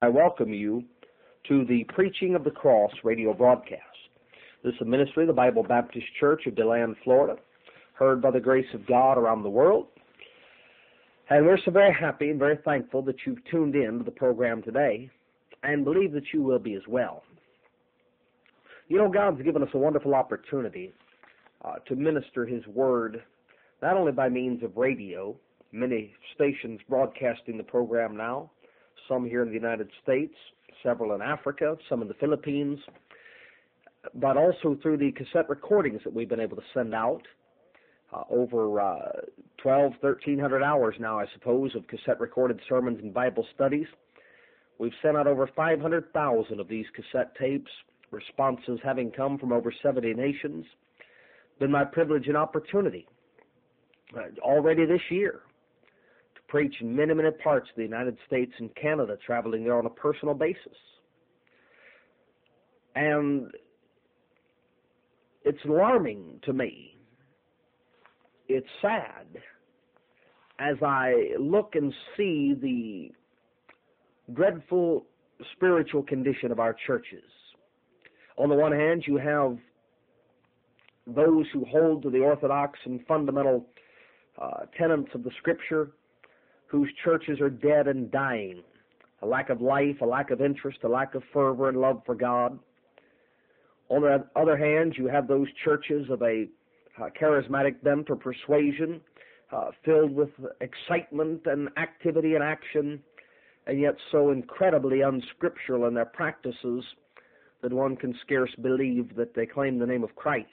I welcome you to the Preaching of the Cross radio broadcast. This is a ministry of the Bible Baptist Church of DeLand, Florida, heard by the grace of God around the world. And we're so very happy and very thankful that you've tuned in to the program today and believe that you will be as well. You know, God's given us a wonderful opportunity to minister His Word, not only by means of radio, many stations broadcasting the program now, some here in the United States, several in Africa, some in the Philippines, but also through the cassette recordings that we've been able to send out. Over 1,300 hours now, I suppose, of cassette-recorded sermons and Bible studies. We've sent out over 500,000 of these cassette tapes, responses having come from over 70 nations. It's been my privilege and opportunity already this year to preach in many, many parts of the United States and Canada, traveling there on a personal basis. And it's alarming to me. It's sad as I look and see the dreadful spiritual condition of our churches. On the one hand, you have those who hold to the orthodox and fundamental tenets of the Scripture, whose churches are dead and dying, a lack of life, a lack of interest, a lack of fervor and love for God. On the other hand, you have those churches of a charismatic bent or persuasion, filled with excitement and activity and action, and yet so incredibly unscriptural in their practices that one can scarce believe that they claim the name of Christ.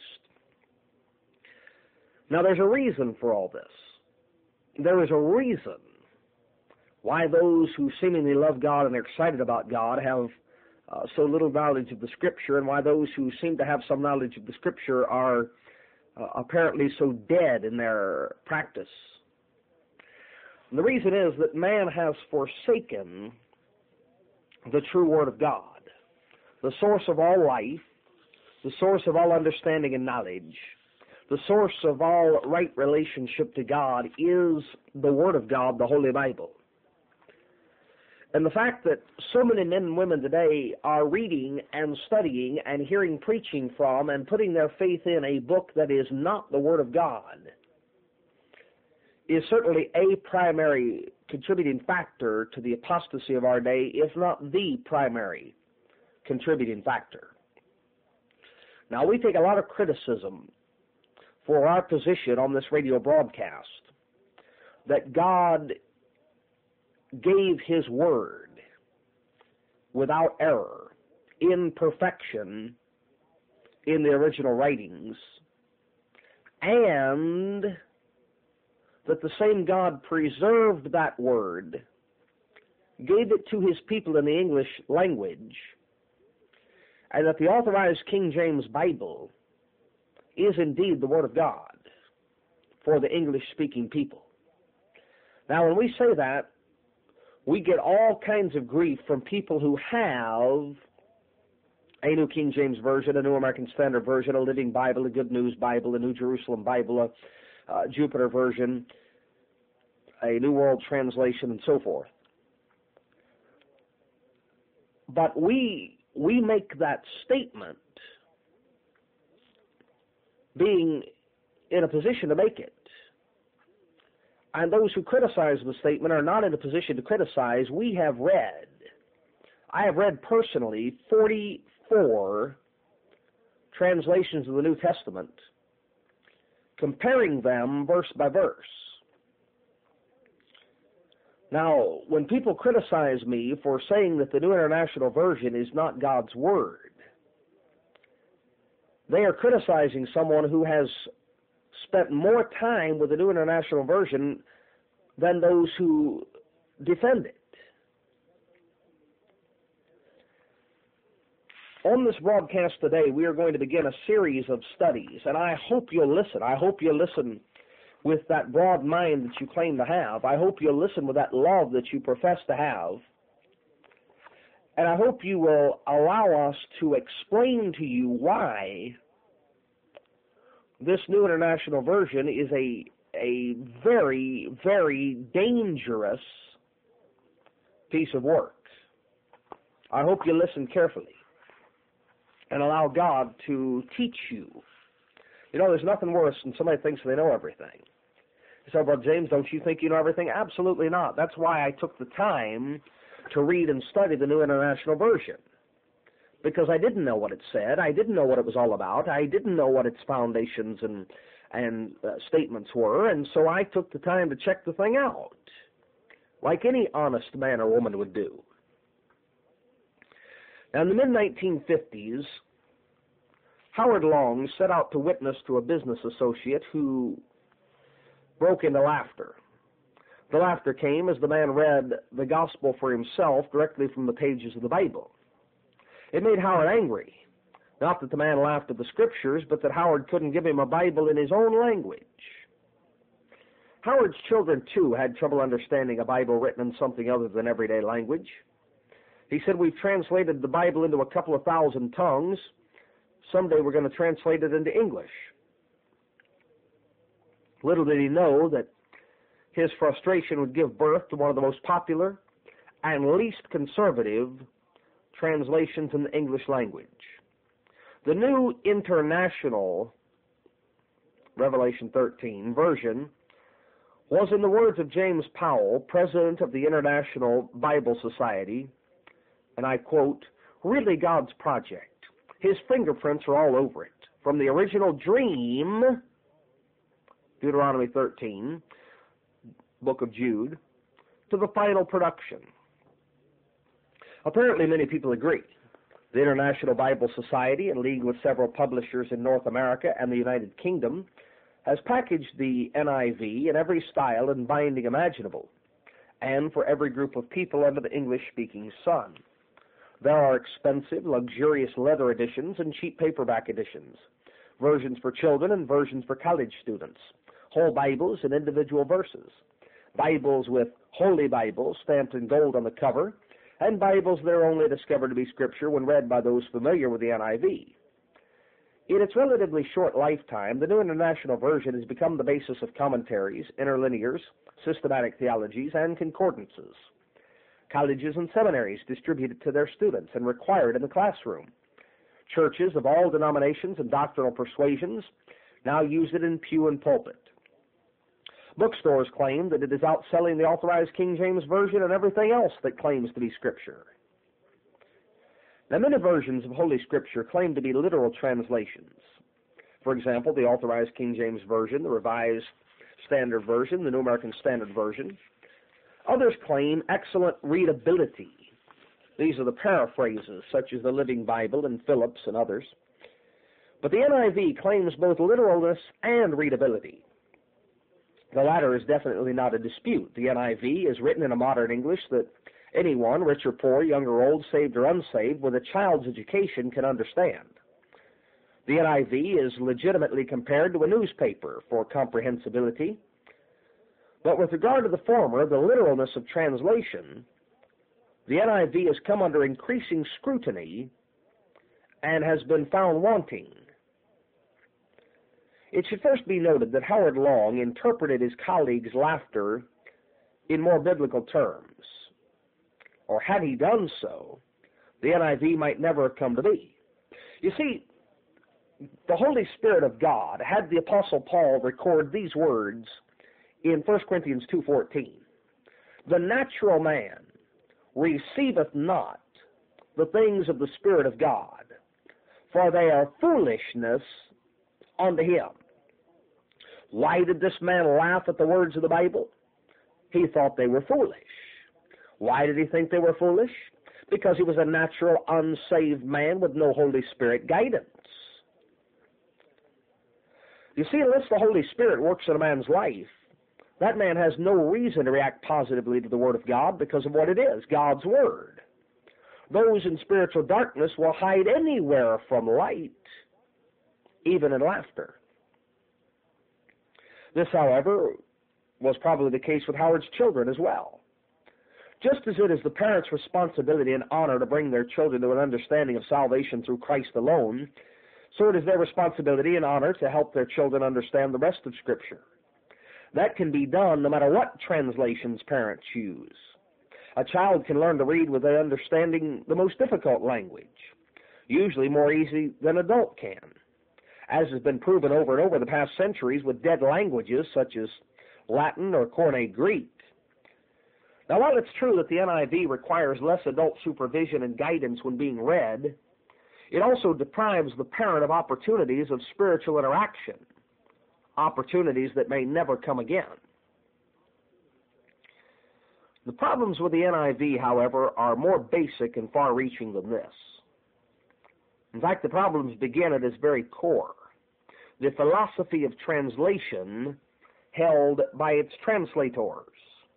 Now, there's a reason for all this. There is a reason why those who seemingly love God and are excited about God have so little knowledge of the Scripture, and why those who seem to have some knowledge of the Scripture are apparently so dead in their practice. And the reason is that man has forsaken the true Word of God, the source of all life, the source of all understanding and knowledge. The source of all right relationship to God is the Word of God, the Holy Bible. And the fact that so many men and women today are reading and studying and hearing preaching from and putting their faith in a book that is not the Word of God is certainly a primary contributing factor to the apostasy of our day, if not the primary contributing factor. Now, we take a lot of criticism for our position on this radio broadcast, that God gave His Word without error, in perfection, in the original writings, and that the same God preserved that Word, gave it to His people in the English language, and that the authorized King James Bible is indeed the Word of God for the English-speaking people. Now, when we say that, we get all kinds of grief from people who have a New King James Version, a New American Standard Version, a Living Bible, a Good News Bible, a New Jerusalem Bible, a Jupiter Version, a New World Translation, and so forth. But we make that statement being in a position to make it. And those who criticize the statement are not in a position to criticize. I have read personally 44 translations of the New Testament, comparing them verse by verse. Now, when people criticize me for saying that the New International Version is not God's Word, they are criticizing someone who has spent more time with the New International Version than those who defend it. On this broadcast today, we are going to begin a series of studies, and I hope you'll listen. I hope you'll listen with that broad mind that you claim to have. I hope you'll listen with that love that you profess to have. And I hope you will allow us to explain to you why this New International Version is a very, very dangerous piece of work. I hope you listen carefully and allow God to teach you. You know, there's nothing worse than somebody thinks they know everything. You say, "Brother James, don't you think you know everything?" Absolutely not. That's why I took the time to read and study the New International Version. Because I didn't know what it said. I didn't know what it was all about. I didn't know what its foundations and statements were. And so I took the time to check the thing out, like any honest man or woman would do. Now, in the mid-1950s, Howard Long set out to witness to a business associate who broke into laughter. The laughter came as the man read the gospel for himself directly from the pages of the Bible. It made Howard angry. Not that the man laughed at the scriptures, but that Howard couldn't give him a Bible in his own language. Howard's children, too, had trouble understanding a Bible written in something other than everyday language. He said, "We've translated the Bible into a couple of thousand tongues. Someday we're going to translate it into English." Little did he know that his frustration would give birth to one of the most popular and least conservative translations in the English language. The New International Revelation 13 version was, in the words of James Powell, president of the International Bible Society, and I quote, "really God's project. His fingerprints are all over it, from the original dream, Deuteronomy 13, Book of Jude, to the final production." Apparently, many people agree. The International Bible Society, in league with several publishers in North America and the United Kingdom, has packaged the NIV in every style and binding imaginable, and for every group of people under the English-speaking sun. There are expensive, luxurious leather editions and cheap paperback editions, versions for children and versions for college students, whole Bibles and individual verses, Bibles with Holy Bibles stamped in gold on the cover, and Bibles that are only discovered to be Scripture when read by those familiar with the NIV. In its relatively short lifetime, the New International Version has become the basis of commentaries, interlinears, systematic theologies, and concordances. Colleges and seminaries distribute it to their students and require it in the classroom. Churches of all denominations and doctrinal persuasions now use it in pew and pulpit. Bookstores claim that it is outselling the Authorized King James Version and everything else that claims to be Scripture. Now, many versions of Holy Scripture claim to be literal translations. For example, the Authorized King James Version, the Revised Standard Version, the New American Standard Version. Others claim excellent readability. These are the paraphrases, such as the Living Bible and Phillips and others. But the NIV claims both literalness and readability. The latter is definitely not a dispute. The NIV is written in a modern English that anyone, rich or poor, young or old, saved or unsaved, with a child's education can understand. The NIV is legitimately compared to a newspaper for comprehensibility. But with regard to the former, the literalness of translation, the NIV has come under increasing scrutiny and has been found wanting. It should first be noted that Howard Long interpreted his colleagues' laughter in more biblical terms. Or had he done so, the NIV might never have come to be. You see, the Holy Spirit of God had the Apostle Paul record these words in 1 Corinthians 2:14. "The natural man receiveth not the things of the Spirit of God, for they are foolishness unto him." Why did this man laugh at the words of the Bible? He thought they were foolish. Why did he think they were foolish? Because he was a natural, unsaved man with no Holy Spirit guidance. You see, unless the Holy Spirit works in a man's life, that man has no reason to react positively to the Word of God because of what it is, God's Word. Those in spiritual darkness will hide anywhere from light, even in laughter. This, however, was probably the case with Howard's children as well. Just as it is the parents' responsibility and honor to bring their children to an understanding of salvation through Christ alone, so it is their responsibility and honor to help their children understand the rest of Scripture. That can be done no matter what translations parents use. A child can learn to read with understanding the most difficult language, usually more easy than an adult can, as has been proven over and over the past centuries with dead languages such as Latin or Koine Greek. Now, while it's true that the NIV requires less adult supervision and guidance when being read, it also deprives the parent of opportunities of spiritual interaction, opportunities that may never come again. The problems with the NIV, however, are more basic and far-reaching than this. In fact, the problems begin at its very core, the philosophy of translation held by its translators.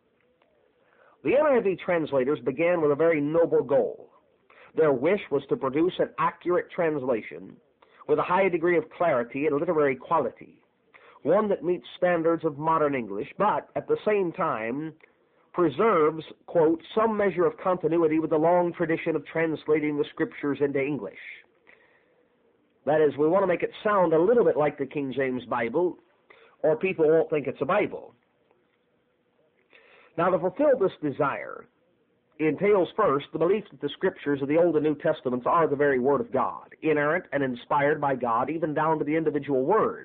The NIV translators began with a very noble goal. Their wish was to produce an accurate translation with a high degree of clarity and literary quality, one that meets standards of modern English, but at the same time preserves, quote, some measure of continuity with the long tradition of translating the Scriptures into English. That is, we want to make it sound a little bit like the King James Bible, or people won't think it's a Bible. Now, to fulfill this desire entails first the belief that the Scriptures of the Old and New Testaments are the very Word of God, inerrant and inspired by God, even down to the individual words.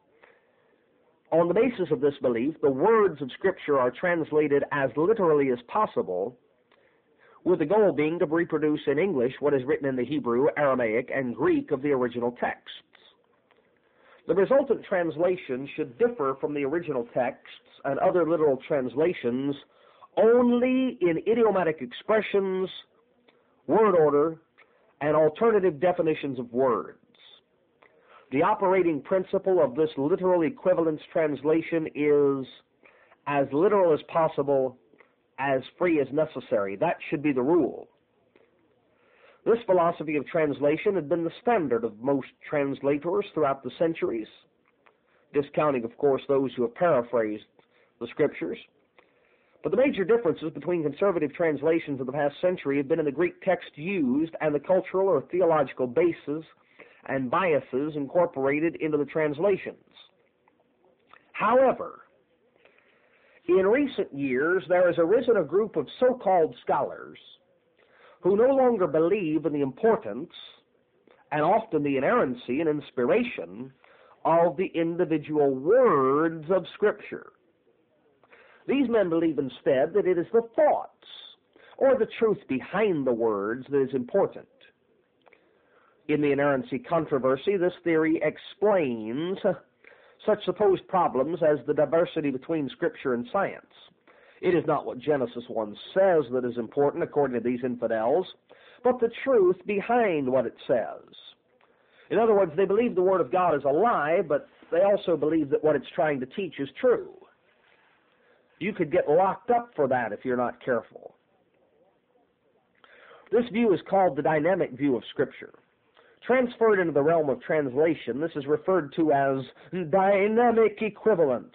On the basis of this belief, the words of Scripture are translated as literally as possible, with the goal being to reproduce in English what is written in the Hebrew, Aramaic, and Greek of the original texts. The resultant translation should differ from the original texts and other literal translations only in idiomatic expressions, word order, and alternative definitions of words. The operating principle of this literal equivalence translation is as literal as possible, as free as necessary. That should be the rule. This philosophy of translation had been the standard of most translators throughout the centuries, discounting, of course, those who have paraphrased the Scriptures. But the major differences between conservative translations of the past century have been in the Greek text used and the cultural or theological bases and biases incorporated into the translations. However, in recent years, there has arisen a group of so-called scholars who no longer believe in the importance and often the inerrancy and inspiration of the individual words of Scripture. These men believe instead that it is the thoughts or the truth behind the words that is important. In the inerrancy controversy, this theory explains such supposed problems as the diversity between Scripture and science. It is not what Genesis 1 says that is important, according to these infidels, but the truth behind what it says. In other words, they believe the Word of God is a lie, but they also believe that what it's trying to teach is true. You could get locked up for that if you're not careful. This view is called the dynamic view of Scripture. Transferred into the realm of translation, this is referred to as dynamic equivalence.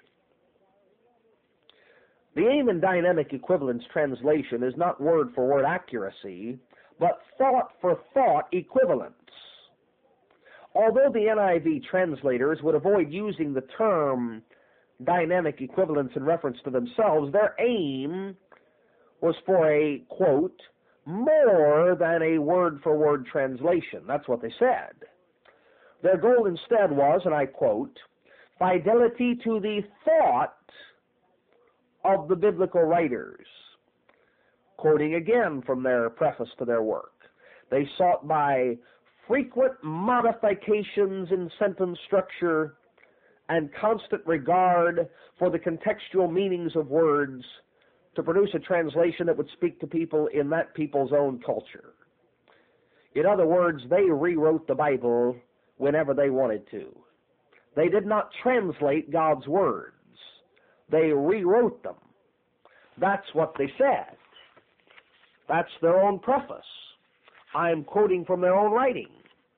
The aim in dynamic equivalence translation is not word-for-word accuracy, but thought-for-thought equivalence. Although the NIV translators would avoid using the term dynamic equivalence in reference to themselves, their aim was for a, quote, more than a word-for-word translation. That's what they said. Their goal instead was, and I quote, fidelity to the thought of the biblical writers. Quoting again from their preface to their work, they sought by frequent modifications in sentence structure and constant regard for the contextual meanings of words to produce a translation that would speak to people in that people's own culture. In other words, they rewrote the Bible whenever they wanted to. They did not translate God's words. They rewrote them. That's what they said. That's their own preface. I'm quoting from their own writing.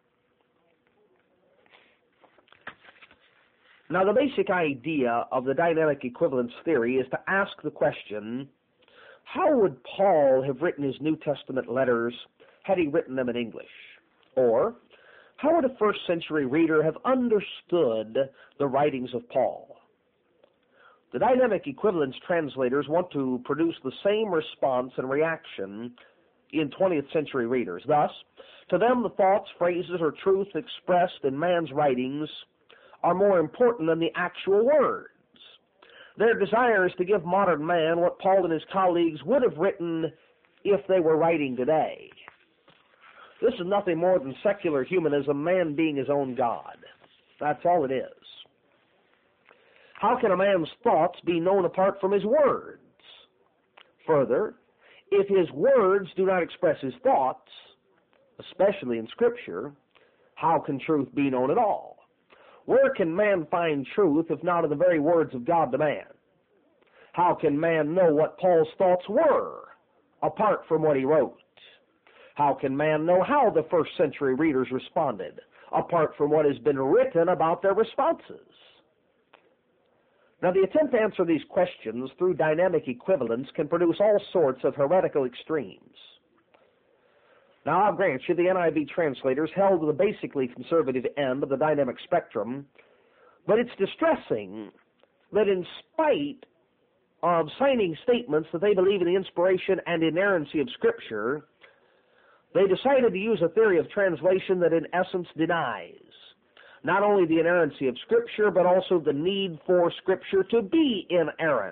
Now, the basic idea of the dynamic equivalence theory is to ask the question, how would Paul have written his New Testament letters had he written them in English? Or, how would a first-century reader have understood the writings of Paul? The dynamic equivalence translators want to produce the same response and reaction in 20th century readers. Thus, to them the thoughts, phrases, or truth expressed in man's writings are more important than the actual words. Their desire is to give modern man what Paul and his colleagues would have written if they were writing today. This is nothing more than secular humanism, man being his own God. That's all it is. How can a man's thoughts be known apart from his words? Further, if his words do not express his thoughts, especially in Scripture, how can truth be known at all? Where can man find truth if not in the very words of God to man? How can man know what Paul's thoughts were apart from what he wrote? How can man know how the first century readers responded apart from what has been written about their responses? Now, the attempt to answer these questions through dynamic equivalence can produce all sorts of heretical extremes. Now, I'll grant you the NIV translators held to the basically conservative end of the dynamic spectrum, but it's distressing that in spite of signing statements that they believe in the inspiration and inerrancy of Scripture, they decided to use a theory of translation that in essence denies not only the inerrancy of Scripture, but also the need for Scripture to be inerrant.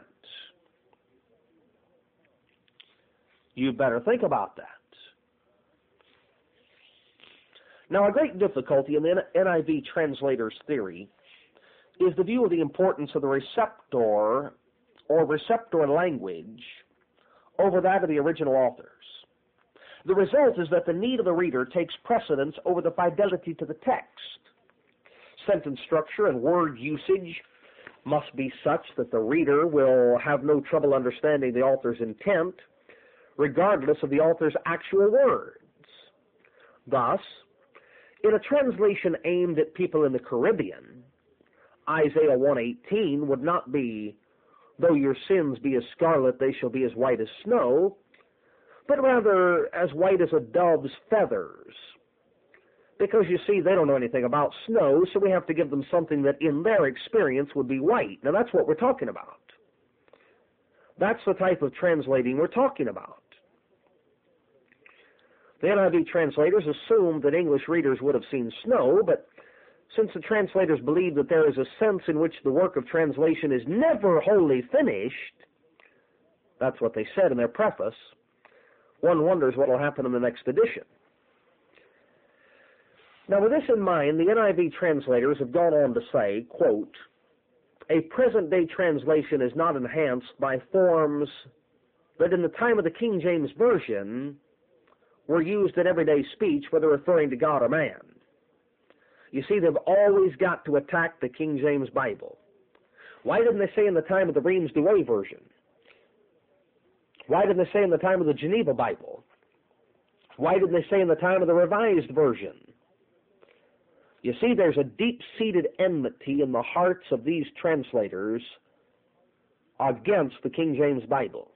You better think about that. Now, a great difficulty in the NIV translator's theory is the view of the importance of the receptor or receptor language over that of the original authors. The result is that the need of the reader takes precedence over the fidelity to the text. Sentence structure and word usage must be such that the reader will have no trouble understanding the author's intent, regardless of the author's actual words. Thus, in a translation aimed at people in the Caribbean, Isaiah 1:18 would not be, "Though your sins be as scarlet, they shall be as white as snow," but rather as white as a dove's feathers. Because, you see, they don't know anything about snow, so we have to give them something that in their experience would be white. Now, that's what we're talking about. That's the type of translating we're talking about. The NIV translators assumed that English readers would have seen snow, but since the translators believe that there is a sense in which the work of translation is never wholly finished, that's what they said in their preface, one wonders what will happen in the next edition. Now, with this in mind, the NIV translators have gone on to say, quote, "A present-day translation is not enhanced by forms that in the time of the King James Version were used in everyday speech, whether referring to God or man." You see, they've always got to attack the King James Bible. Why didn't they say in the time of the Reims-Douay version? Why didn't they say in the time of the Geneva Bible? Why didn't they say in the time of the Revised Version? You see, there's a deep-seated enmity in the hearts of these translators against the King James Bible.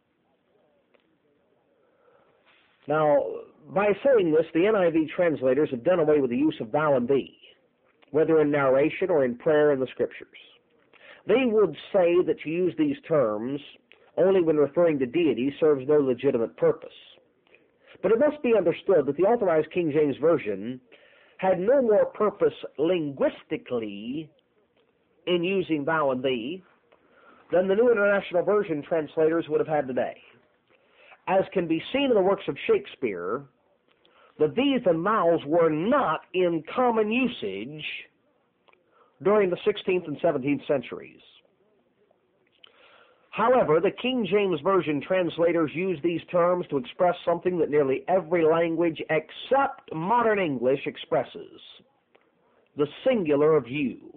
Now, by saying this, the NIV translators have done away with the use of thou and thee, whether in narration or in prayer in the Scriptures. They would say that to use these terms only when referring to deity serves no legitimate purpose. But it must be understood that the Authorized King James Version had no more purpose linguistically in using thou and thee than the New International Version translators would have had today. As can be seen in the works of Shakespeare, the these and thous were not in common usage during the 16th and 17th centuries. However, the King James Version translators use these terms to express something that nearly every language except modern English expresses: the singular of you.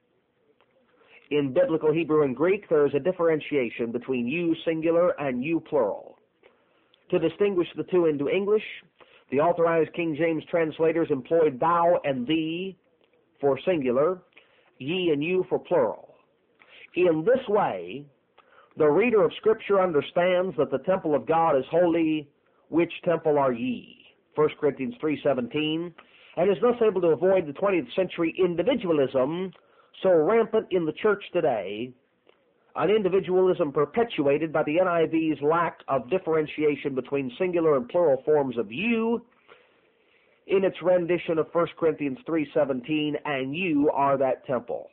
In Biblical Hebrew and Greek, there is a differentiation between you singular and you plural. To distinguish the two into English, the Authorized King James translators employed thou and thee for singular, ye and you for plural. In this way, the reader of Scripture understands that the temple of God is holy. Which temple are ye? 1 Corinthians 3:17, and is thus able to avoid the 20th century individualism so rampant in the church today, an individualism perpetuated by the NIV's lack of differentiation between singular and plural forms of you in its rendition of 1 Corinthians 3:17, and you are that temple.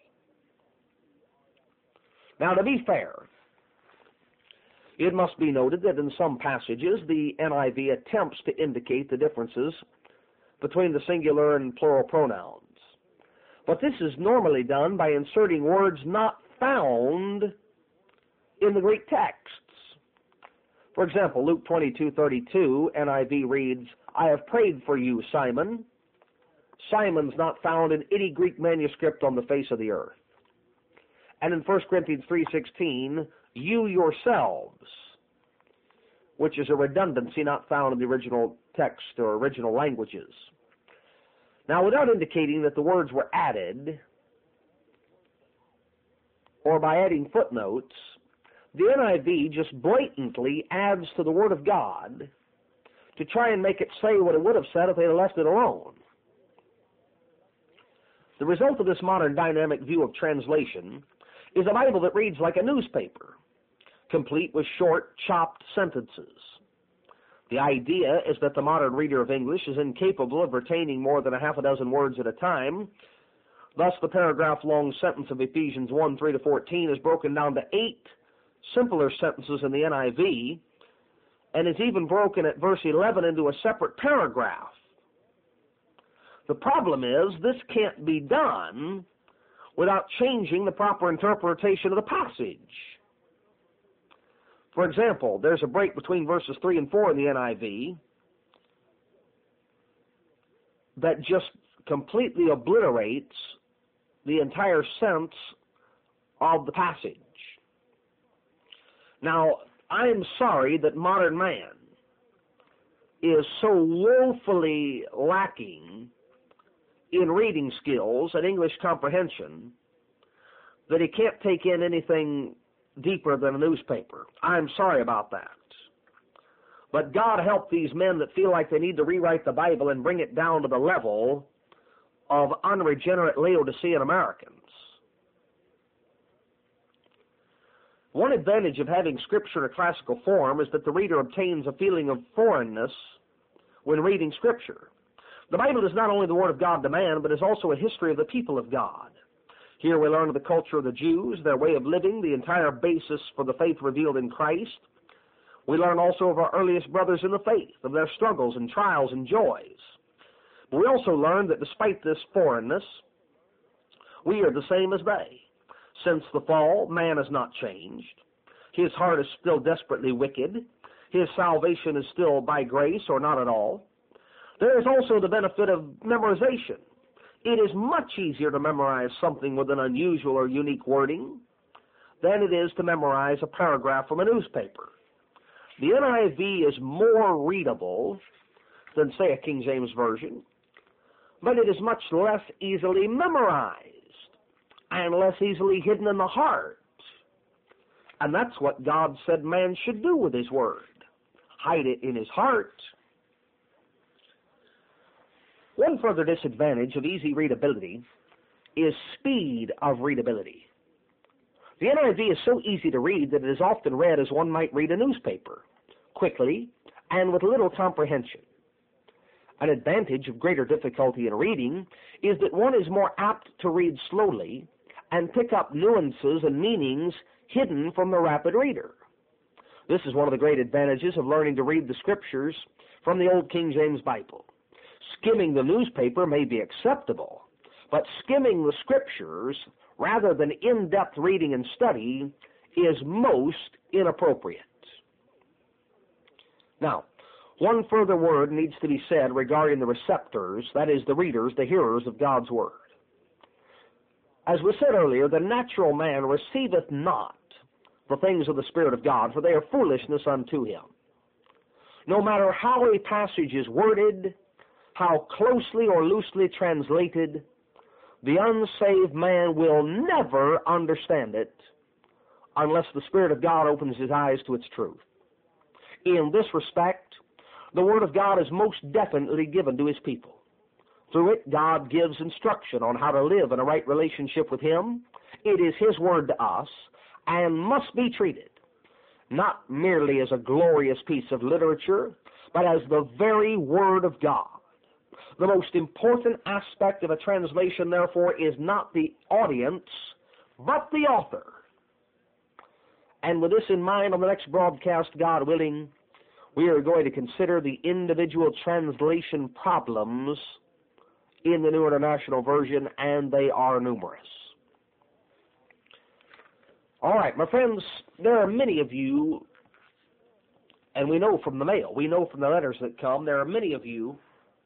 Now, to be fair, it must be noted that in some passages the NIV attempts to indicate the differences between the singular and plural pronouns. But this is normally done by inserting words not found in the Greek texts. For example, Luke 22:32, NIV reads, I have prayed for you, Simon. Simon's not found in any Greek manuscript on the face of the earth. And in 1 Corinthians 3:16, you yourselves, which is a redundancy not found in the original text or original languages. Now, without indicating that the words were added, or by adding footnotes, the NIV just blatantly adds to the Word of God to try and make it say what it would have said if they had left it alone. The result of this modern dynamic view of translation is a Bible that reads like a newspaper, complete with short, chopped sentences. The idea is that the modern reader of English is incapable of retaining more than a half a dozen words at a time. Thus, the paragraph-long sentence of Ephesians 1:3-14 is broken down to 8 simpler sentences in the NIV, and is even broken at verse 11 into a separate paragraph. The problem is, this can't be done without changing the proper interpretation of the passage. For example, there's a break between verses 3 and 4 in the NIV that just completely obliterates the entire sense of the passage. Now, I'm sorry that modern man is so woefully lacking in reading skills and English comprehension that he can't take in anything deeper than a newspaper. I'm sorry about that. But God help these men that feel like they need to rewrite the Bible and bring it down to the level of unregenerate Laodicean Americans. One advantage of having Scripture in a classical form is that the reader obtains a feeling of foreignness when reading Scripture. The Bible is not only the Word of God to man, but is also a history of the people of God. Here we learn of the culture of the Jews, their way of living, the entire basis for the faith revealed in Christ. We learn also of our earliest brothers in the faith, of their struggles and trials and joys. But we also learn that despite this foreignness, we are the same as they. Since the fall, man has not changed. His heart is still desperately wicked. His salvation is still by grace or not at all. There is also the benefit of memorization. It is much easier to memorize something with an unusual or unique wording than it is to memorize a paragraph from a newspaper. The NIV is more readable than, say, a King James Version, but it is much less easily memorized and less easily hidden in the heart. And that's what God said man should do with his Word. Hide it in his heart. One further disadvantage of easy readability is speed of readability. The NIV is so easy to read that it is often read as one might read a newspaper, quickly and with little comprehension. An advantage of greater difficulty in reading is that one is more apt to read slowly and pick up nuances and meanings hidden from the rapid reader. This is one of the great advantages of learning to read the Scriptures from the Old King James Bible. Skimming the newspaper may be acceptable, but skimming the Scriptures rather than in-depth reading and study is most inappropriate. Now, one further word needs to be said regarding the receptors, that is, the readers, the hearers of God's Word. As we said earlier, the natural man receiveth not the things of the Spirit of God, for they are foolishness unto him. No matter how a passage is worded, how closely or loosely translated, the unsaved man will never understand it unless the Spirit of God opens his eyes to its truth. In this respect, the Word of God is most definitely given to His people. Through it, God gives instruction on how to live in a right relationship with Him. It is His Word to us, and must be treated not merely as a glorious piece of literature, but as the very Word of God. The most important aspect of a translation, therefore, is not the audience, but the author. And with this in mind, on the next broadcast, God willing, we are going to consider the individual translation problems in the New International Version, and they are numerous. All right, my friends, there are many of you, and we know from the mail, we know from the letters that come, there are many of you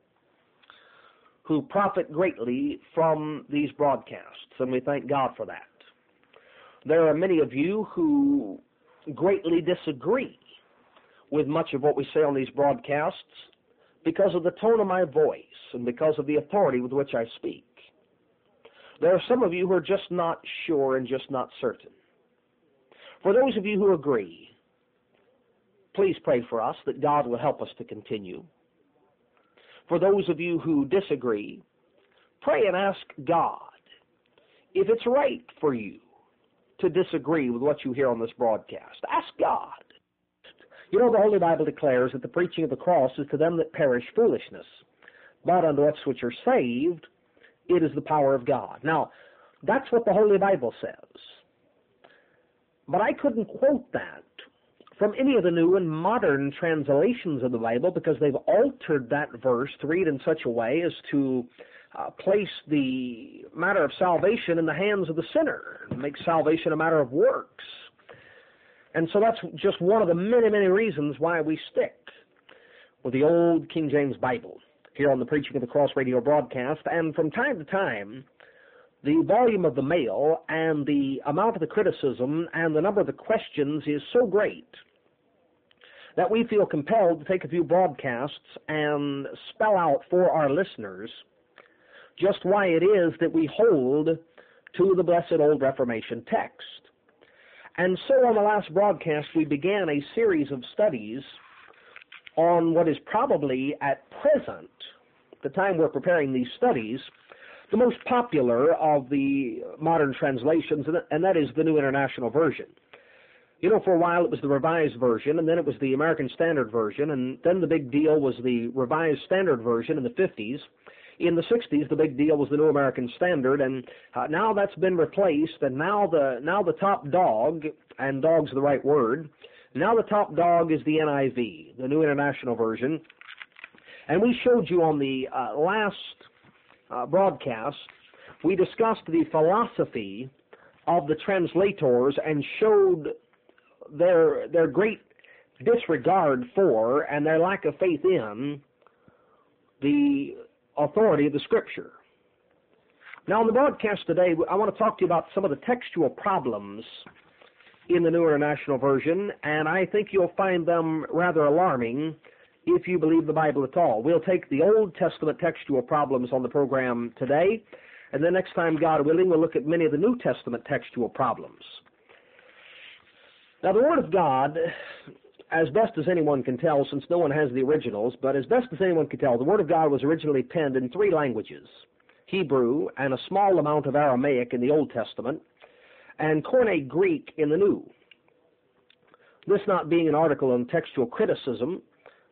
who profit greatly from these broadcasts, and we thank God for that. There are many of you who greatly disagree with much of what we say on these broadcasts because of the tone of my voice and because of the authority with which I speak. There are some of you who are just not sure and just not certain. For those of you who agree, please pray for us that God will help us to continue. For those of you who disagree, pray and ask God if it's right for you to disagree with what you hear on this broadcast. Ask God. You know, the Holy Bible declares that the preaching of the cross is to them that perish foolishness, but unto us which are saved, it is the power of God. Now, that's what the Holy Bible says. But I couldn't quote that from any of the new and modern translations of the Bible because they've altered that verse to read in such a way as to place the matter of salvation in the hands of the sinner, make salvation a matter of works. And so that's just one of the many, many reasons why we stick with the old King James Bible here on the Preaching of the Cross radio broadcast. And from time to time, the volume of the mail and the amount of the criticism and the number of the questions is so great that we feel compelled to take a few broadcasts and spell out for our listeners just why it is that we hold to the blessed old Reformation text. And so on the last broadcast, we began a series of studies on what is probably at present, the time we're preparing these studies, the most popular of the modern translations, and that is the New International Version. You know, for a while it was the Revised Version, and then it was the American Standard Version, and then the big deal was the Revised Standard Version in the 50s. In the 60s, the big deal was the New American Standard, and now that's been replaced, and now the top dog, and dog's the right word, now the top dog is the NIV, the New International Version. And we showed you on the last broadcast, we discussed the philosophy of the translators and showed their great disregard for and their lack of faith in the authority of the Scripture. Now, on the broadcast today, I want to talk to you about some of the textual problems in the New International Version, and I think you'll find them rather alarming if you believe the Bible at all. We'll take the Old Testament textual problems on the program today, and then next time, God willing, we'll look at many of the New Testament textual problems. Now, the Word of God, as best as anyone can tell, since no one has the originals, but as best as anyone can tell, the Word of God was originally penned in 3 languages, Hebrew and a small amount of Aramaic in the Old Testament, and Koine Greek in the New. This not being an article on textual criticism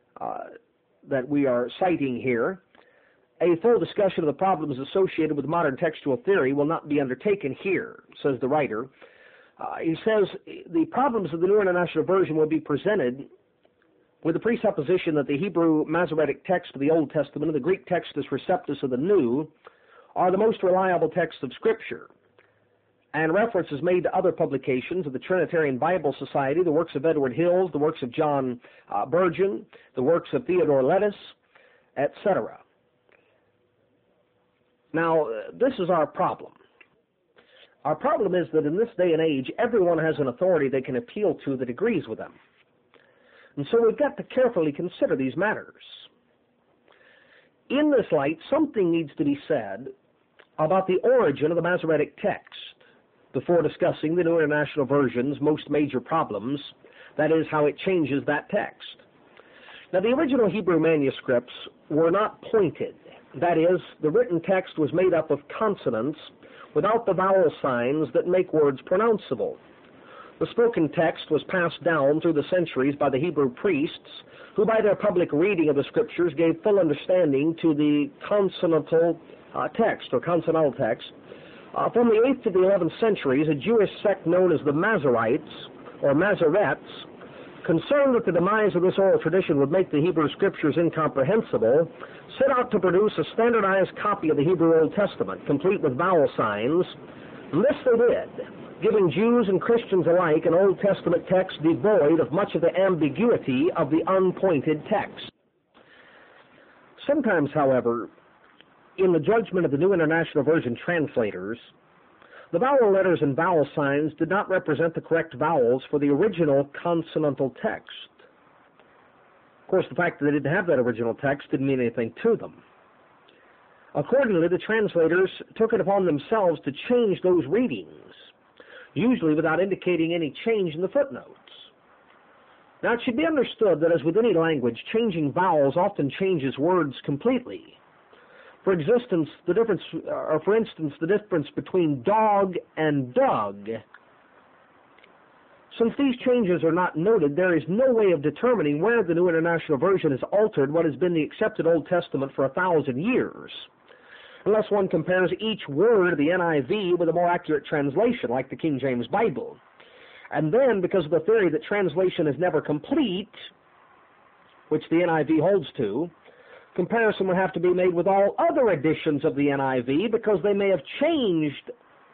that we are citing here, a full discussion of the problems associated with modern textual theory will not be undertaken here, says the writer. He says the problems of the New International Version will be presented with the presupposition that the Hebrew Masoretic text of the Old Testament and the Greek Textus Receptus of the New are the most reliable texts of Scripture, and reference is made to other publications of the Trinitarian Bible Society, the works of Edward Hills, the works of John Burgeon, the works of Theodore Lettis, etc. Now, this is our problem. Our problem is that in this day and age, everyone has an authority they can appeal to that agrees with them. And so we've got to carefully consider these matters. In this light, something needs to be said about the origin of the Masoretic text before discussing the New International Version's most major problems, that is, how it changes that text. Now, the original Hebrew manuscripts were not pointed. That is, the written text was made up of consonants without the vowel signs that make words pronounceable. The spoken text was passed down through the centuries by the Hebrew priests, who by their public reading of the Scriptures gave full understanding to the consonantal text, or consonantal text. From the 8th to the 11th centuries, a Jewish sect known as the Masoretes, or Masoretes, concerned that the demise of this oral tradition would make the Hebrew Scriptures incomprehensible, set out to produce a standardized copy of the Hebrew Old Testament, complete with vowel signs, and this they did, giving Jews and Christians alike an Old Testament text devoid of much of the ambiguity of the unpointed text. Sometimes, however, in the judgment of the New International Version translators, the vowel letters and vowel signs did not represent the correct vowels for the original consonantal text. Of course, the fact that they didn't have that original text didn't mean anything to them. Accordingly, the translators took it upon themselves to change those readings, usually without indicating any change in the footnotes. Now, it should be understood that as with any language, changing vowels often changes words completely. For instance, the difference between dog and dug. Since these changes are not noted, there is no way of determining where the New International Version has altered what has been the accepted Old Testament for 1,000 years, unless one compares each word of the NIV with a more accurate translation, like the King James Bible. And then, because of the theory that translation is never complete, which the NIV holds to, comparison would have to be made with all other editions of the NIV, because they may have changed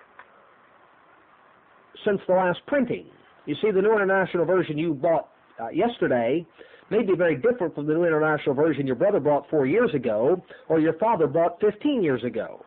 since the last printing. You see, the New International Version you bought yesterday may be very different from the New International Version your brother bought 4 years ago, or your father bought 15 years ago.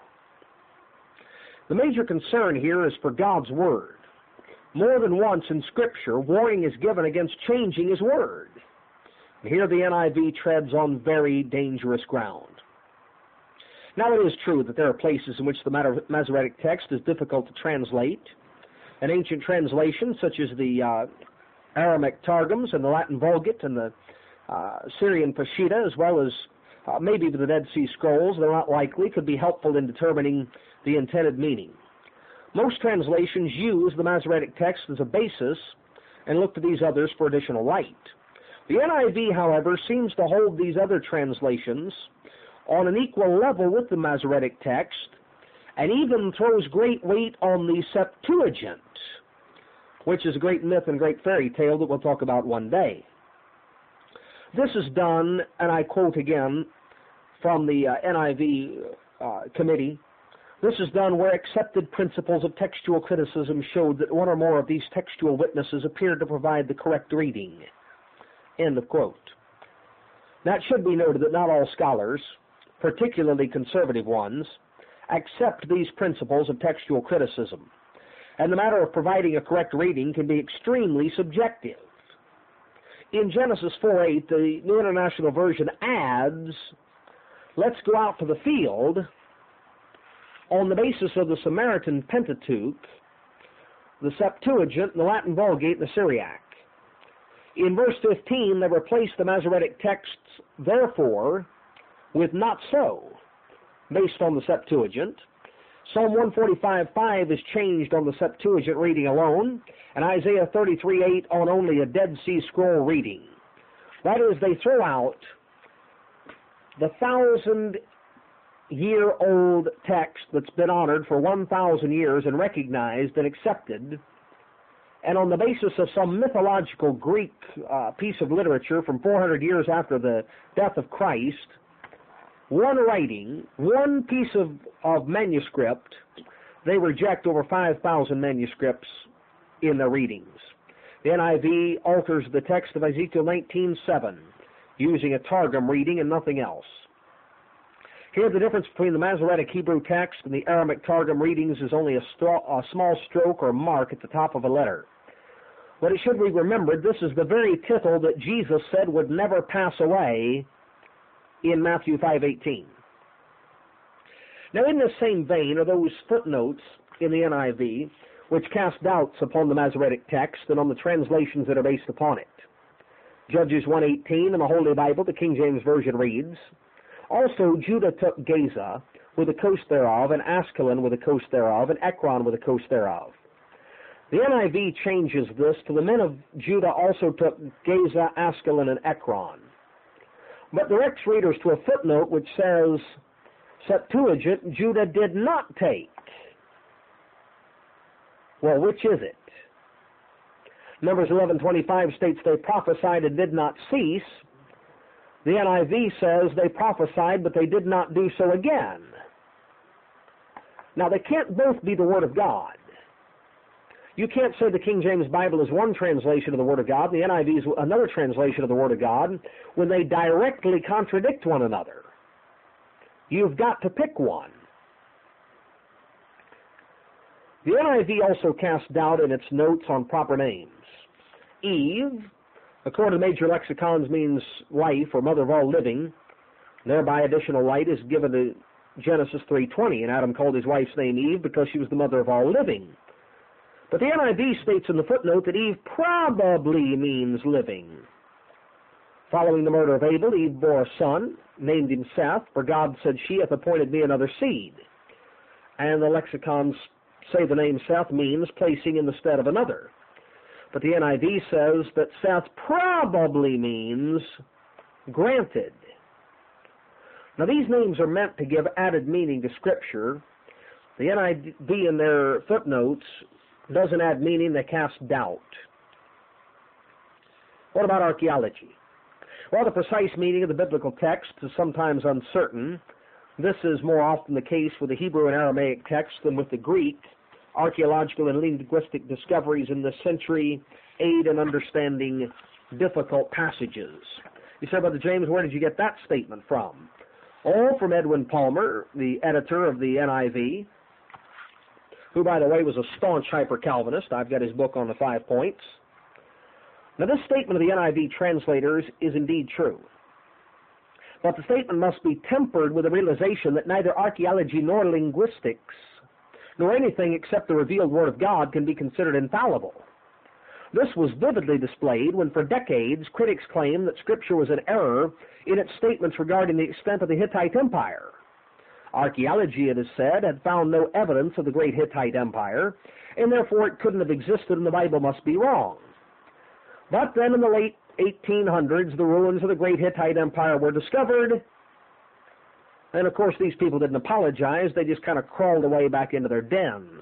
The major concern here is for God's Word. More than once in Scripture, warning is given against changing His Word. Here the NIV treads on very dangerous ground. Now, it is true that there are places in which the Masoretic text is difficult to translate. An ancient translation, such as the Aramaic Targums and the Latin Vulgate and the Syrian Peshitta, as well as maybe the Dead Sea Scrolls, they're not likely, could be helpful in determining the intended meaning. Most translations use the Masoretic text as a basis and look to these others for additional light. The NIV, however, seems to hold these other translations on an equal level with the Masoretic text, and even throws great weight on the Septuagint, which is a great myth and great fairy tale that we'll talk about one day. This is done, and I quote again from the NIV committee, this is done where accepted principles of textual criticism showed that one or more of these textual witnesses appeared to provide the correct reading. End of quote. Now, it should be noted that not all scholars, particularly conservative ones, accept these principles of textual criticism, and the matter of providing a correct reading can be extremely subjective. In Genesis 4:8, the New International Version adds, let's go out to the field on the basis of the Samaritan Pentateuch, the Septuagint, the Latin Vulgate, and the Syriac. In verse 15, they replace the Masoretic texts, therefore, with not so, based on the Septuagint. Psalm 145:5 is changed on the Septuagint reading alone, and Isaiah 33:8 on only a Dead Sea Scroll reading. That is, they throw out the 1,000-year-old text that's been honored for 1,000 years and recognized and accepted, and on the basis of some mythological Greek piece of literature from 400 years after the death of Christ, one writing, one piece of manuscript, they reject over 5,000 manuscripts in their readings. The NIV alters the text of Ezekiel 19:7, using a Targum reading and nothing else. Here, the difference between the Masoretic Hebrew text and the Aramaic Targum readings is only a small stroke or mark at the top of a letter. But it should be remembered, this is the very tittle that Jesus said would never pass away in Matthew 5:18. Now, in this same vein are those footnotes in the NIV which cast doubts upon the Masoretic text and on the translations that are based upon it. Judges 1:18 in the Holy Bible, the King James Version reads, also Judah took Gaza with the coast thereof, and Askelon with the coast thereof, and Ekron with the coast thereof. The NIV changes this to the men of Judah also took Gaza, Askelon, and Ekron. But directs readers to a footnote which says, Septuagint, Judah did not take. Well, which is it? Numbers 11:25 states they prophesied and did not cease. The NIV says they prophesied, but they did not do so again. Now, they can't both be the Word of God. You can't say the King James Bible is one translation of the Word of God, the NIV is another translation of the Word of God, when they directly contradict one another. You've got to pick one. The NIV also casts doubt in its notes on proper names. Eve, according to major lexicons, means life or mother of all living. Thereby additional light is given to Genesis 3:20, and Adam called his wife's name Eve because she was the mother of all living. But the NIV states in the footnote that Eve probably means living. Following the murder of Abel, Eve bore a son, named him Seth, for God said, She hath appointed me another seed. And the lexicons say the name Seth means placing in the stead of another. But the NIV says that Seth probably means granted. Now these names are meant to give added meaning to Scripture. The NIV in their footnotes doesn't add meaning, they cast doubt. What about archaeology? While the precise meaning of the biblical text is sometimes uncertain, this is more often the case with the Hebrew and Aramaic text than with the Greek. Archaeological and linguistic discoveries in this century aid in understanding difficult passages. You say, Brother James, where did you get that statement from? Oh, from Edwin Palmer, the editor of the NIV, who, by the way, was a staunch hyper-Calvinist. I've got his book on the 5 points. Now, this statement of the NIV translators is indeed true. But the statement must be tempered with a realization that neither archaeology nor linguistics, nor anything except the revealed Word of God, can be considered infallible. This was vividly displayed when for decades critics claimed that Scripture was in error in its statements regarding the extent of the Hittite Empire. Archaeology, it is said, had found no evidence of the great Hittite Empire, and therefore it couldn't have existed and the Bible must be wrong. But then in the late 1800s, the ruins of the great Hittite Empire were discovered, and of course these people didn't apologize, they just kind of crawled away back into their dens.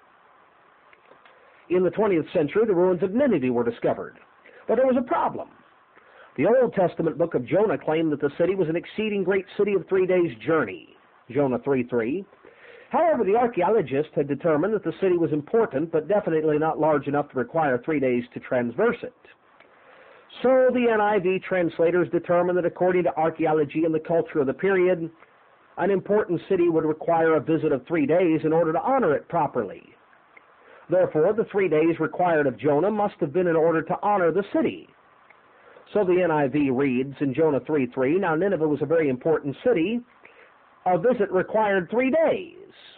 In the 20th century, the ruins of Nineveh were discovered, but there was a problem. The Old Testament book of Jonah claimed that the city was an exceeding great city of 3 days' journey, Jonah 3:3. However, the archaeologists had determined that the city was important, but definitely not large enough to require 3 days to traverse it. So the NIV translators determined that according to archaeology and the culture of the period, an important city would require a visit of 3 days in order to honor it properly. Therefore, the 3 days required of Jonah must have been in order to honor the city. So the NIV reads in Jonah 3:3, Now Nineveh was a very important city. A visit required 3 days.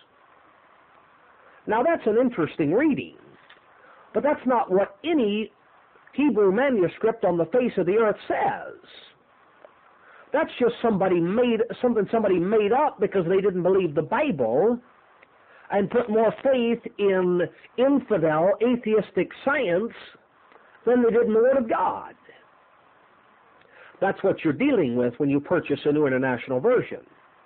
Now that's an interesting reading, but that's not what any Hebrew manuscript on the face of the earth says. That's just something somebody made up because they didn't believe the Bible and put more faith in infidel, atheistic science than they did in the Word of God. That's what you're dealing with when you purchase a New International Version.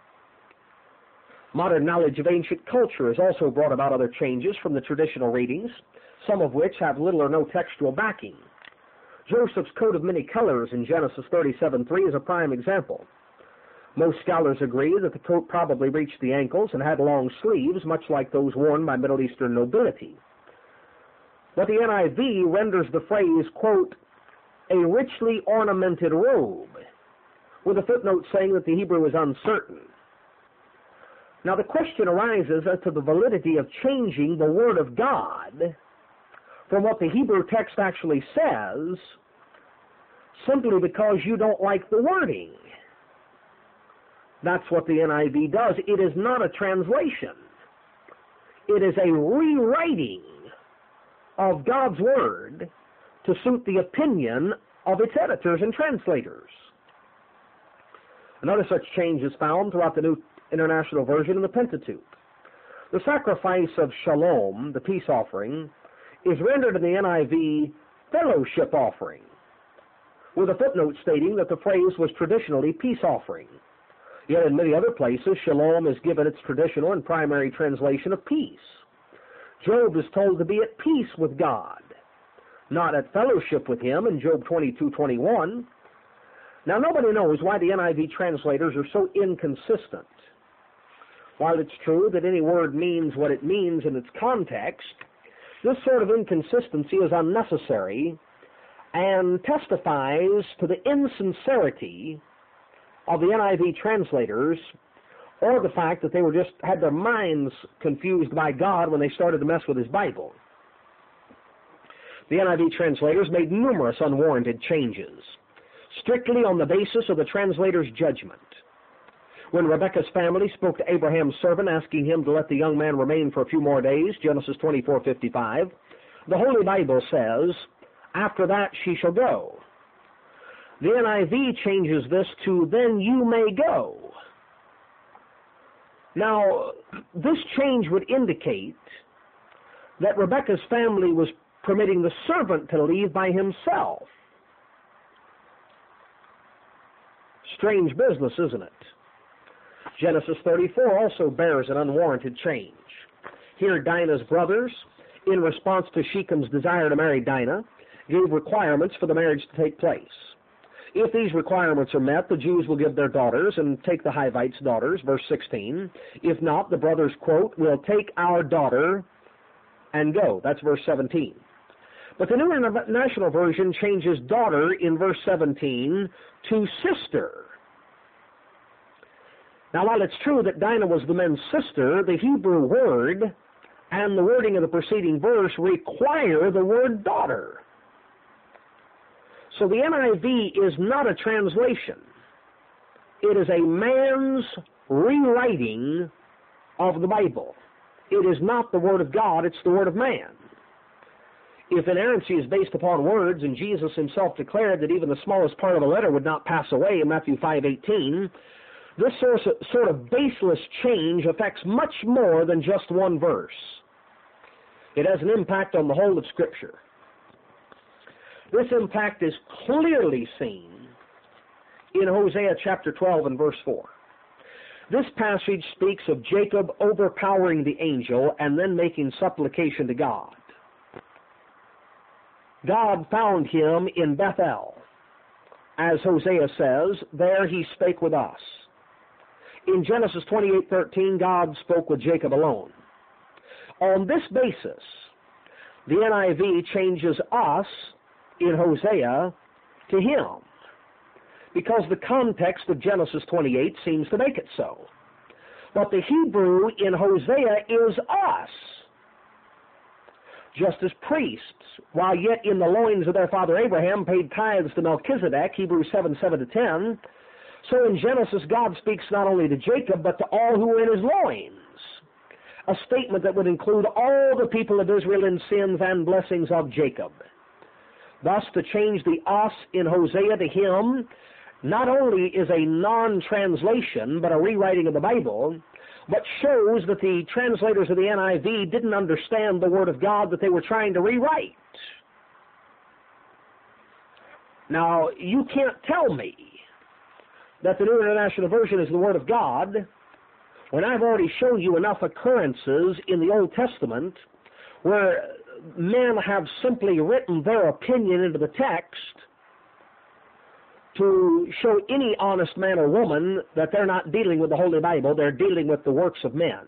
Modern knowledge of ancient culture has also brought about other changes from the traditional readings, some of which have little or no textual backing. Joseph's coat of many colors in Genesis 37:3 is a prime example. Most scholars agree that the coat probably reached the ankles and had long sleeves, much like those worn by Middle Eastern nobility. But the NIV renders the phrase, quote, a richly ornamented robe, with a footnote saying that the Hebrew is uncertain. Now the question arises as to the validity of changing the Word of God from what the Hebrew text actually says simply because you don't like the wording. That's what the NIV does. It is not a translation. It is a rewriting of God's Word to suit the opinion of its editors and translators. Another such change is found throughout the New International Version in the Pentateuch. The sacrifice of shalom, the peace offering, is rendered in the NIV fellowship offering, with a footnote stating that the phrase was traditionally peace offering. Yet in many other places, shalom is given its traditional and primary translation of peace. Job is told to be at peace with God, not at fellowship with Him in Job 22:21. Now, nobody knows why the NIV translators are so inconsistent. While it's true that any word means what it means in its context, this sort of inconsistency is unnecessary and testifies to the insincerity of the NIV translators, or the fact that they had their minds confused by God when they started to mess with His Bible. The NIV translators made numerous unwarranted changes, strictly on the basis of the translator's judgment. When Rebekah's family spoke to Abraham's servant, asking him to let the young man remain for a few more days, Genesis 24:55, the Holy Bible says, "After that she shall go." The NIV changes this to, "Then you may go." Now, this change would indicate that Rebekah's family was permitting the servant to leave by himself. Strange business, isn't it? Genesis 34 also bears an unwarranted change. Here, Dinah's brothers, in response to Shechem's desire to marry Dinah, gave requirements for the marriage to take place. If these requirements are met, the Jews will give their daughters and take the Hivites' daughters, verse 16. If not, the brothers, quote, "will take our daughter and go." That's verse 17. But the New International Version changes daughter in verse 17 to sister. Now, while it's true that Dinah was the men's sister, the Hebrew word and the wording of the preceding verse require the word daughter. So the NIV is not a translation. It is a man's rewriting of the Bible. It is not the Word of God, it's the Word of man. If inerrancy is based upon words, and Jesus Himself declared that even the smallest part of a letter would not pass away in Matthew 5:18, this sort of baseless change affects much more than just one verse. It has an impact on the whole of Scripture. This impact is clearly seen in Hosea chapter 12 and verse 4. This passage speaks of Jacob overpowering the angel and then making supplication to God. God found him in Bethel. As Hosea says, there he spake with us. In Genesis 28:13, God spoke with Jacob alone. On this basis, the NIV changes us in Hosea to him, because the context of Genesis 28 seems to make it so. But the Hebrew in Hosea is us. Just as priests, while yet in the loins of their father Abraham, paid tithes to Melchizedek, Hebrews 7:7-10, so in Genesis God speaks not only to Jacob, but to all who were in his loins, a statement that would include all the people of Israel in sins and blessings of Jacob. Thus, to change the us in Hosea to him not only is a non-translation, but a rewriting of the Bible, but shows that the translators of the NIV didn't understand the Word of God that they were trying to rewrite. Now, you can't tell me that the New International Version is the Word of God when I've already shown you enough occurrences in the Old Testament where men have simply written their opinion into the text to show any honest man or woman that they're not dealing with the Holy Bible, they're dealing with the works of men.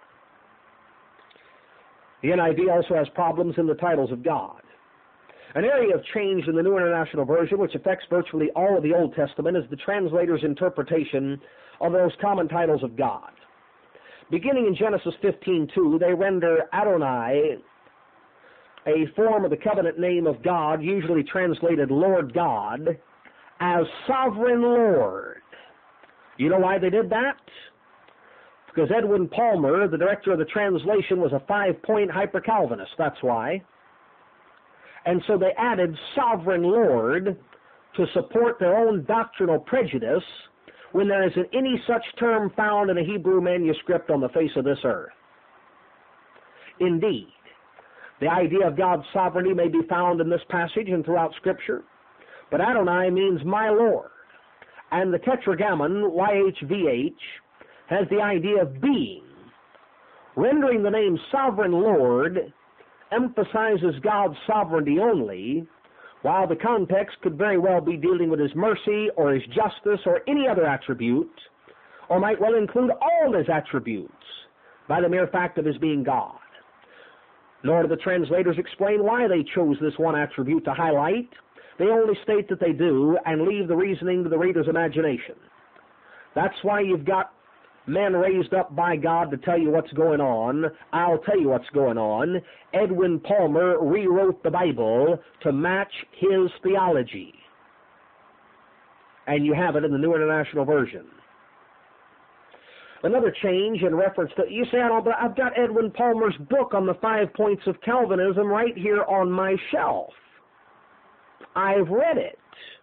The NIV also has problems in the titles of God. An area of change in the New International Version, which affects virtually all of the Old Testament, is the translator's interpretation of those common titles of God. Beginning in Genesis 15:2, they render Adonai, a form of the covenant name of God, usually translated Lord God, as Sovereign Lord. You know why they did that? Because Edwin Palmer, the director of the translation, was a 5-point hyper-Calvinist. That's why. And so they added Sovereign Lord to support their own doctrinal prejudice when there isn't any such term found in a Hebrew manuscript on the face of this earth. Indeed, The idea of God's sovereignty may be found in this passage and throughout Scripture, but Adonai means my Lord. And the Tetragrammaton, YHVH, has the idea of being. Rendering the name Sovereign Lord emphasizes God's sovereignty only, while the context could very well be dealing with His mercy or His justice or any other attribute, or might well include all His attributes by the mere fact of His being God. Nor do the translators explain why they chose this one attribute to highlight. They only state that they do and leave the reasoning to the reader's imagination. That's why you've got men raised up by God to tell you what's going on. I'll tell you what's going on. Edwin Palmer rewrote the Bible to match his theology. And you have it in the New International Version. Another change in reference to, you say, but I've got Edwin Palmer's book on the 5 points of Calvinism right here on my shelf. I've read it.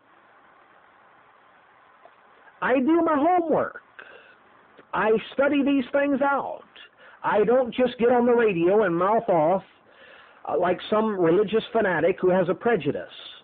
I do my homework. I study these things out. I don't just get on the radio and mouth off like some religious fanatic who has a prejudice.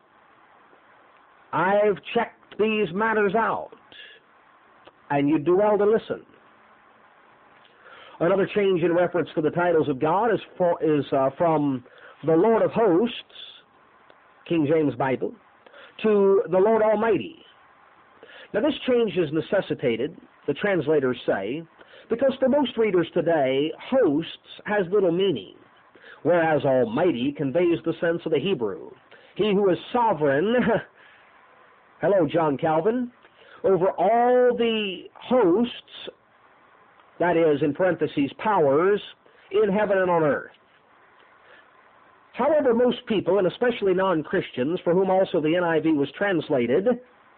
I've checked these matters out, and you do well to listen. Another change in reference to the titles of God is from the Lord of Hosts, King James Bible, to the Lord Almighty. Now this change is necessitated, the translators say, because for most readers today, hosts has little meaning, whereas Almighty conveys the sense of the Hebrew. He who is sovereign, hello John Calvin, over all the hosts, that is, in parentheses, powers, in heaven and on earth. However, most people, and especially non-Christians, for whom also the NIV was translated,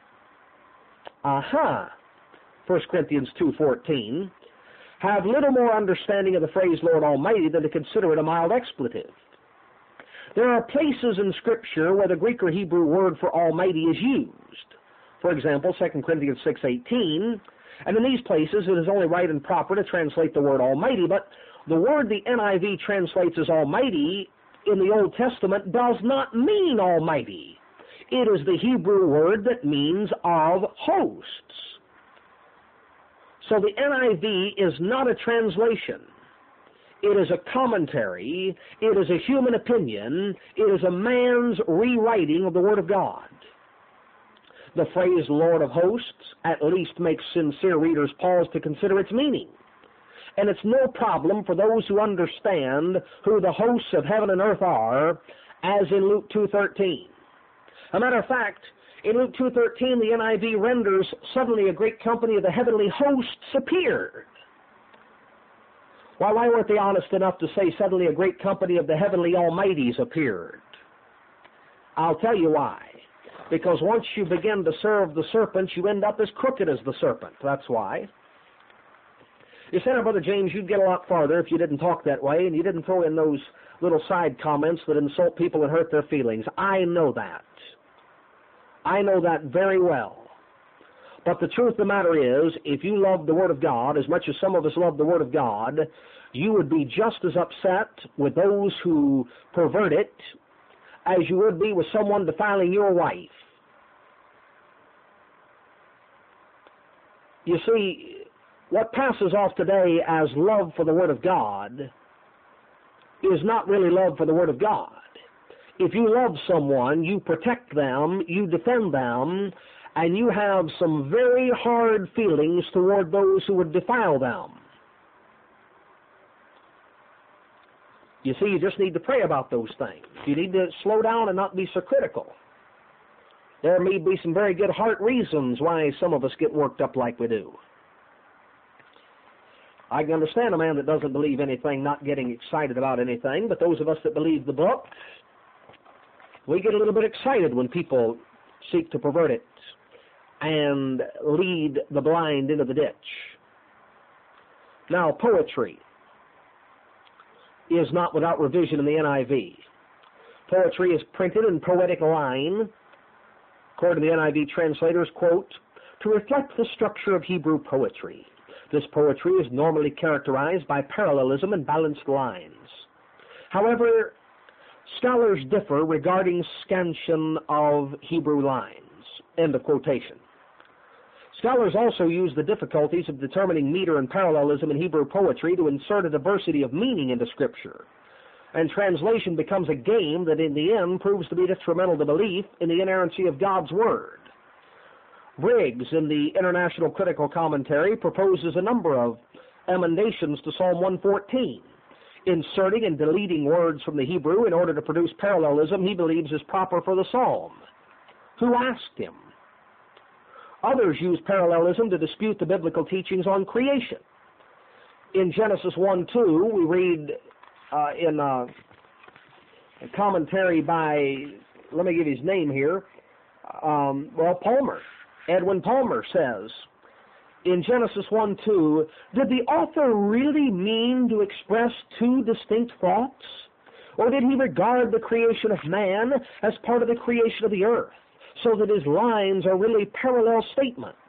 1 Corinthians 2:14, have little more understanding of the phrase Lord Almighty than to consider it a mild expletive. There are places in Scripture where the Greek or Hebrew word for Almighty is used. For example, 2 Corinthians 6:18, and in these places it is only right and proper to translate the word Almighty, but the word the NIV translates as Almighty in the Old Testament does not mean Almighty. It is the Hebrew word that means of hosts. So the NIV is not a translation. It is a commentary. It is a human opinion. It is a man's rewriting of the Word of God. The phrase Lord of Hosts at least makes sincere readers pause to consider its meaning. And it's no problem for those who understand who the hosts of heaven and earth are, as in Luke 2:13. A matter of fact, in Luke 2:13, the NIV renders, suddenly a great company of the heavenly hosts appeared. Why weren't they honest enough to say suddenly a great company of the heavenly almighties appeared? I'll tell you why. Because once you begin to serve the serpent, you end up as crooked as the serpent. That's why. You said, Brother James, you'd get a lot farther if you didn't talk that way, and you didn't throw in those little side comments that insult people and hurt their feelings. I know that. I know that very well. But the truth of the matter is, if you love the Word of God as much as some of us love the Word of God, you would be just as upset with those who pervert it as you would be with someone defiling your wife. You see, what passes off today as love for the Word of God is not really love for the Word of God. If you love someone, you protect them, you defend them, and you have some very hard feelings toward those who would defile them. You see, you just need to pray about those things. You need to slow down and not be so critical. There may be some very good heart reasons why some of us get worked up like we do. I can understand a man that doesn't believe anything not getting excited about anything, but those of us that believe the book, we get a little bit excited when people seek to pervert it and lead the blind into the ditch. Now, poetry is not without revision in the NIV. Poetry is printed in poetic line, according to the NIV translators, quote, to reflect the structure of Hebrew poetry. This poetry is normally characterized by parallelism and balanced lines. However, Scholars differ regarding scansion of Hebrew lines. End of quotation. Scholars also use the difficulties of determining meter and parallelism in Hebrew poetry to insert a diversity of meaning into Scripture. And translation becomes a game that in the end proves to be detrimental to belief in the inerrancy of God's Word. Briggs, in the International Critical Commentary, proposes a number of emendations to Psalm 114. Inserting and deleting words from the Hebrew in order to produce parallelism he believes is proper for the psalm. Who asked him? Others use parallelism to dispute the biblical teachings on creation. In Genesis 1:2, we read in a commentary by, let me give his name here, Palmer. Edwin Palmer says, in Genesis 1:2, did the author really mean to express two distinct thoughts? Or did he regard the creation of man as part of the creation of the earth, so that his lines are really parallel statements?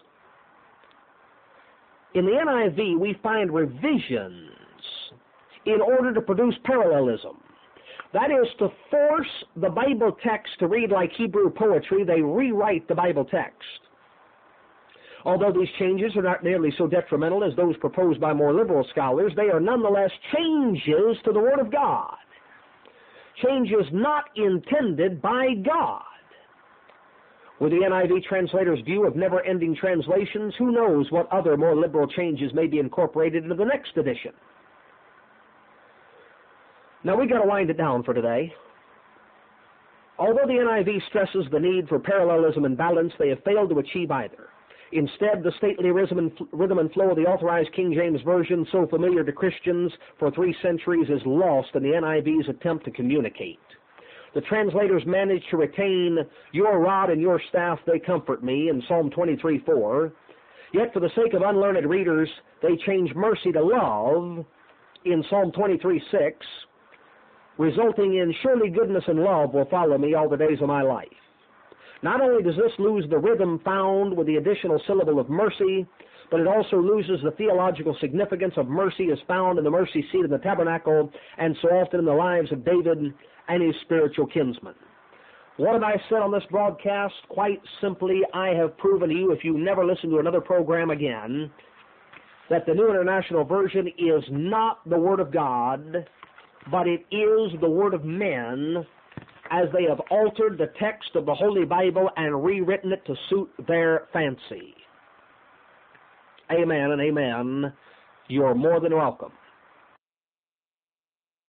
In the NIV, we find revisions in order to produce parallelism. That is, to force the Bible text to read like Hebrew poetry, they rewrite the Bible text. Although these changes are not nearly so detrimental as those proposed by more liberal scholars, they are nonetheless changes to the Word of God. Changes not intended by God. With the NIV translator's view of never-ending translations, who knows what other more liberal changes may be incorporated into the next edition. Now we've got to wind it down for today. Although the NIV stresses the need for parallelism and balance, they have failed to achieve either. Instead, the stately rhythm and flow of the Authorized King James Version, so familiar to Christians for 3 centuries, is lost in the NIV's attempt to communicate. The translators managed to retain, your rod and your staff, they comfort me, in Psalm 23:4. Yet for the sake of unlearned readers, they change mercy to love in Psalm 23:6, resulting in surely goodness and love will follow me all the days of my life. Not only does this lose the rhythm found with the additional syllable of mercy, but it also loses the theological significance of mercy as found in the mercy seat of the tabernacle and so often in the lives of David and his spiritual kinsmen. What have I said on this broadcast? Quite simply, I have proven to you, if you never listen to another program again, that the New International Version is not the Word of God, but it is the Word of men, as they have altered the text of the Holy Bible and rewritten it to suit their fancy. Amen and amen. You're more than welcome.